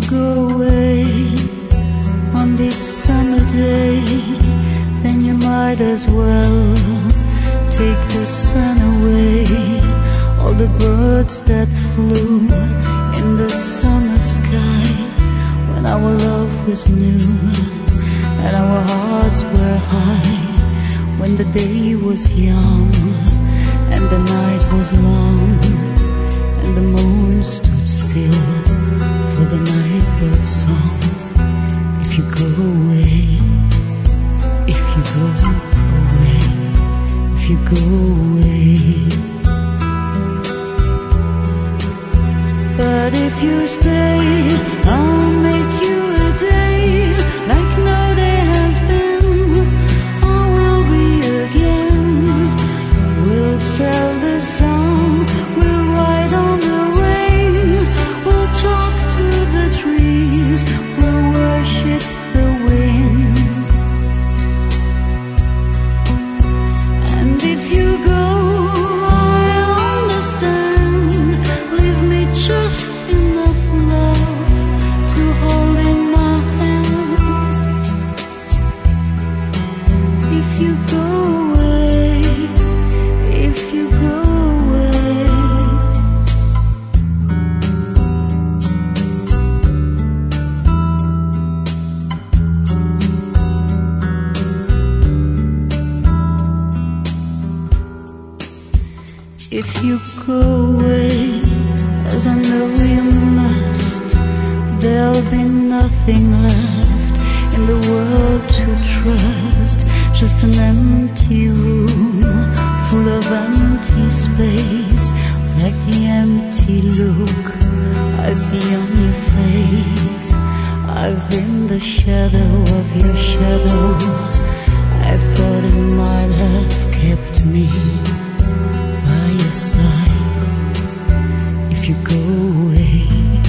go away on this summer day, then you might as well take the sun away. All the birds that flew in the summer sky, when our love was new and our hearts were high, when the day was young and the night was long, and the moon stood still for the nightbird's song. If you go away, if you go away, if you go away. But if you stay, I'll make you a day like no day has been. I will be again. We'll sell the sun, we'll ride on the rain, we'll talk to the trees, we'll worship the wind. And if you go, I'll understand. Leave me just enough love to hold in my hand. If you go away, if you go away. If you go away, as I know you must, there'll be nothing left in the world to trust. Just an empty room full of empty space, like the empty look I see on your face. I've been the shadow of your shadow. I thought it might have kept me by your side. If you go away,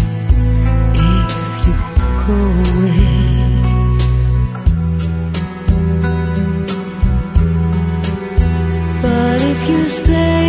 if you go away. But if you stay,